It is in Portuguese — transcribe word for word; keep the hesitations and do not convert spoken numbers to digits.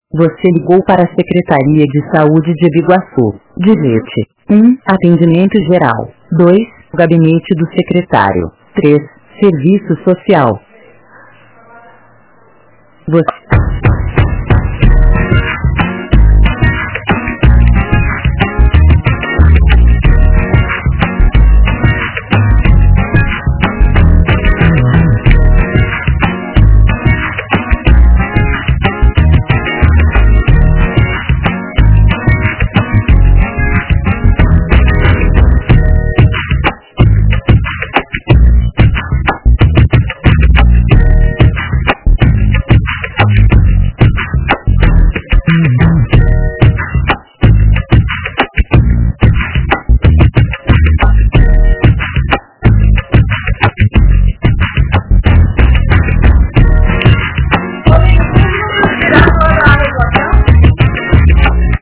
Você ligou para a Secretaria de Saúde de Biguaçu. Digite um. Atendimento geral. dois. Gabinete do secretário. três. Serviço social.